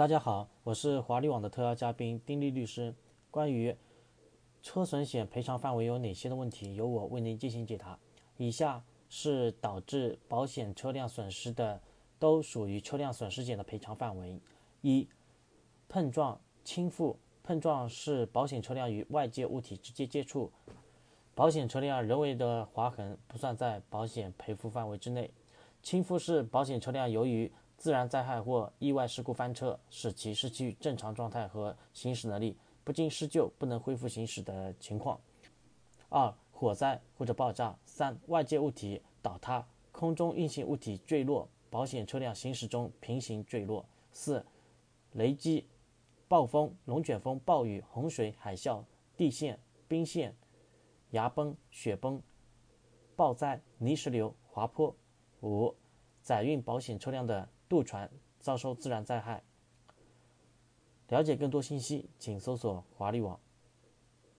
大家好，我是华丽网的特邀嘉宾丁力律师。关于车损险赔偿范围有哪些的问题，由我为您进行解答。以下是导致保险车辆损失的，都属于车辆损失险的赔偿范围。一、碰撞、倾覆。碰撞是保险车辆与外界物体直接接触，保险车辆人为的划痕不算在保险赔付范围之内。倾覆是保险车辆由于自然灾害或意外事故翻车，使其失去正常状态和行驶能力，不经施救不能恢复行驶的情况。二、火灾或者爆炸。三、外界物体倒塌，空中运行物体坠落，保险车辆行驶中平行坠落。四、雷击、暴风、龙卷风、暴雨、洪水、海啸、地陷、冰陷、崖崩、雪崩、暴灾、泥石流、滑坡。五、载运保险车辆的渡船遭受自然灾害。了解更多信息，请搜索华丽网。